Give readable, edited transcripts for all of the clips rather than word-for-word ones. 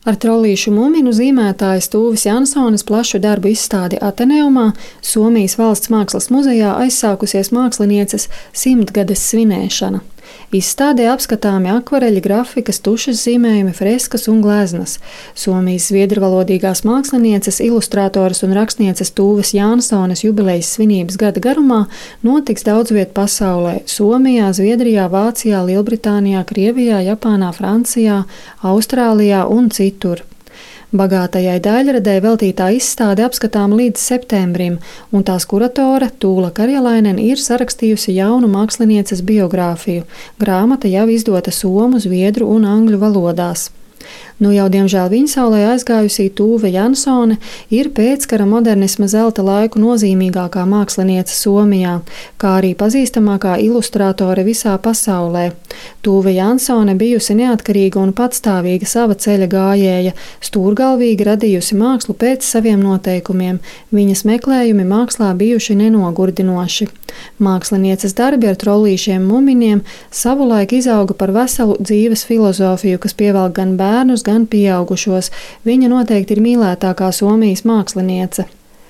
Ar trollīšu muminu zīmētājas Tūves Jansones plašu darbu izstādi Ateneumā Somijas Valsts mākslas muzejā aizsākusies mākslinieces 100-gades svinēšana. Izstādē apskatāmi akvareļi, grafikas, tušas zīmējumi, freskas un gleznas. Somijas zviedruvalodīgās mākslinieces, ilustrātoras un rakstnieces Tūves Jansones jubilejas svinības gada garumā notiks daudz viet pasaulē – Somijā, Zviedrijā, Vācijā, Lielbritānijā, Krievijā, Japānā, Francijā, Austrālijā un citur. Bagātajai daļradei veltītā izstāde apskatām līdz septembrim, un tās kuratore Tūla Karjalainen ir sarakstījusi jaunu mākslinieces biogrāfiju. Grāmata jau izdota somu, zviedru un angļu valodās. Nu jau diemžēl viņsaulē aizgājusī Tūve Jansone ir pēckara modernisma zelta laiku nozīmīgākā māksliniece Somijā, kā arī pazīstamākā ilustrātore visā pasaulē. Tūve Jansone bijusi neatkarīga un patstāvīga sava ceļa gājēja, stūrgalvīgi radījusi mākslu pēc saviem noteikumiem. Viņas meklējumi mākslā bijuši nenogurdinoši. Mākslinieces darbi ar trollīšiem muminiem savulaik izauga par veselu dzīves filozofiju, kas pievelk gan bērnus, gan pieaugušos. Viņa noteikti ir mīlētākā Somijas māksliniece.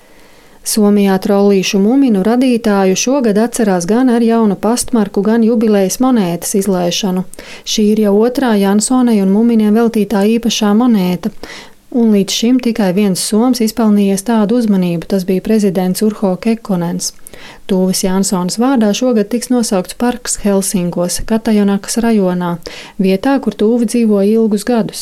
Somijā trollīšu muminu radītāju šogad atcerās gan ar jaunu pastmarku, gan jubilejas monētas izlaišanu. Šī ir jau otrā Jansonei un muminiem veltītā īpašā monēta. Un līdz šim tikai viens soms izpelnījies tādu uzmanību, tas bija prezidents Urho Kekkonens. Tūves Jansones vārdā šogad tiks nosaukts parks Helsinkos, Katajonakas rajonā, vietā, kur Tūve dzīvoja ilgus gadus.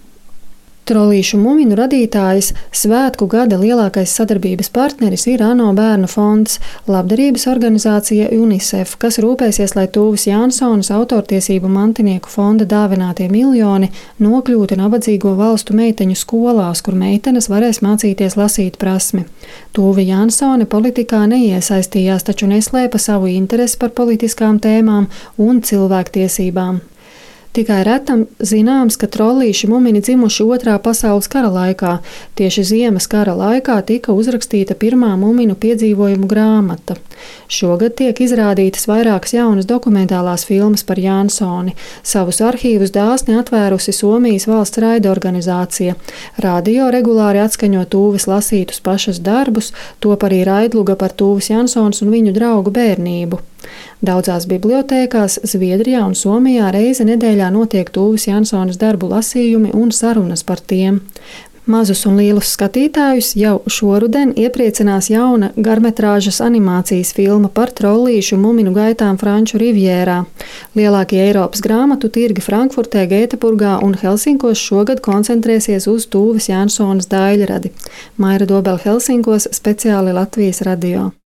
Trollīšu muminu radītājas svētku gada lielākais sadarbības partneris ir ANO bērnu fonds, labdarības organizācija UNICEF, kas rūpēsies, lai Tūves Jansones autortiesību mantinieku fonda dāvinātie miljoni nokļūtu nabadzīgo valstu meiteņu skolās, kur meitenes varēs mācīties lasīt prasmi. Tūve Jansone politikā neiesaistījās, taču neslēpa savu interesi par politiskām tēmām un cilvēktiesībām. Tikai retam zināms, ka trollīši mumini dzimuši Otrā pasaules kara laikā. Tieši ziemas kara laikā tika uzrakstīta pirmā muminu piedzīvojumu grāmata. Šogad tiek izrādītas vairākas jaunas dokumentālās filmas par Jansoni. Savus arhīvus dāsni atvērusi Somijas valsts raidorganizācija. Radio regulāri atskaņo Tūves lasītus pašas darbus, top arī raidluga par Tūves Jansones un viņu draugu bērnību. Daudzās bibliotēkās Zviedrijā un Somijā reizi nedēļā notiek Tūves Jansones darbu lasījumi un sarunas par tiem. Mazus un lielus skatītājus jau šoruden iepriecinās jauna garmetrāžas animācijas filma par trollīšu muminu gaitām Franču rivjērā. Lielākie Eiropas grāmatu tirgi Frankfurtē, Gēteburgā un Helsinkos šogad koncentrēsies uz Tūves Jansones daļradi. Maira Dobele, Helsinkos, speciāli Latvijas radio.